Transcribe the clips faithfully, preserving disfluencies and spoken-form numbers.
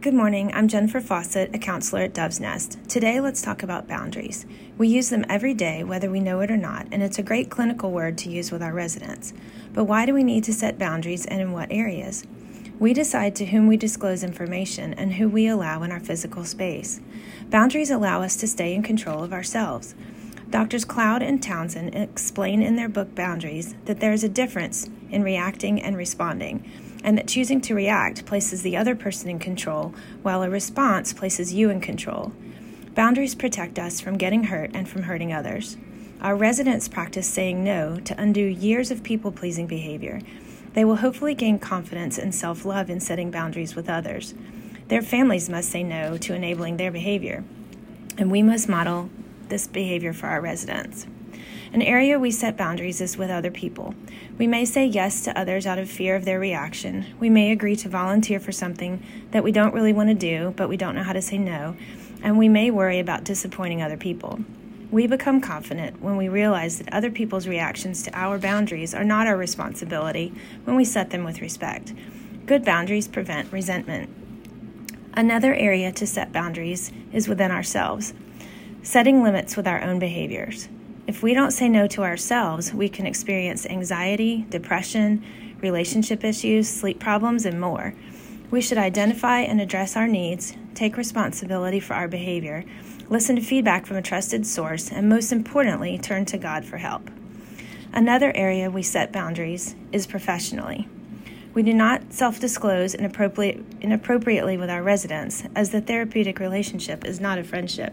Good morning, I'm Jennifer Fawcett, a counselor at Dove's Nest. Today, let's talk about boundaries. We use them every day, whether we know it or not, and it's a great clinical word to use with our residents. But why do we need to set boundaries and in what areas? We decide to whom we disclose information and who we allow in our physical space. Boundaries allow us to stay in control of ourselves. Doctors Cloud and Townsend explain in their book Boundaries that there is a difference in reacting and responding, and that choosing to react places the other person in control, while a response places you in control. Boundaries protect us from getting hurt and from hurting others. Our residents practice saying no to undo years of people-pleasing behavior. They will hopefully gain confidence and self-love in setting boundaries with others. Their families must say no to enabling their behavior, and we must model this behavior for our residents. An area we set boundaries is with other people. We may say yes to others out of fear of their reaction. We may agree to volunteer for something that we don't really want to do, but we don't know how to say no, and we may worry about disappointing other people. We become confident when we realize that other people's reactions to our boundaries are not our responsibility when we set them with respect. Good boundaries prevent resentment. Another area to set boundaries is within ourselves, setting limits with our own behaviors. If we don't say no to ourselves, we can experience anxiety, depression, relationship issues, sleep problems, and more. We should identify and address our needs, take responsibility for our behavior, listen to feedback from a trusted source, and most importantly, turn to God for help. Another area we set boundaries is professionally. We do not self-disclose inappropriate, inappropriately with our residents, as the therapeutic relationship is not a friendship.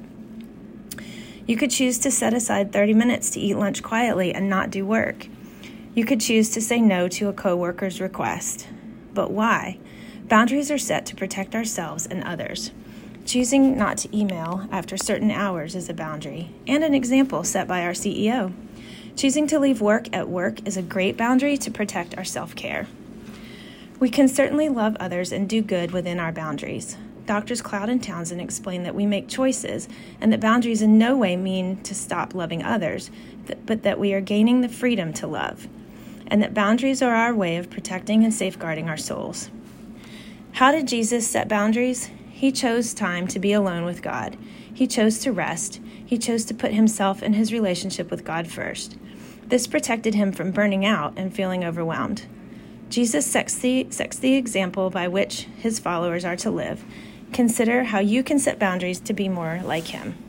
You could choose to set aside thirty minutes to eat lunch quietly and not do work. You could choose to say no to a coworker's request. But why? Boundaries are set to protect ourselves and others. Choosing not to email after certain hours is a boundary, and an example set by our C E O. Choosing to leave work at work is a great boundary to protect our self-care. We can certainly love others and do good within our boundaries. Doctors Cloud and Townsend explain that we make choices and that boundaries in no way mean to stop loving others, but that we are gaining the freedom to love, and that boundaries are our way of protecting and safeguarding our souls. How did Jesus set boundaries? He chose time to be alone with God. He chose to rest. He chose to put himself and his relationship with God first. This protected him from burning out and feeling overwhelmed. Jesus sets the, sets the example by which his followers are to live. Consider how you can set boundaries to be more like him.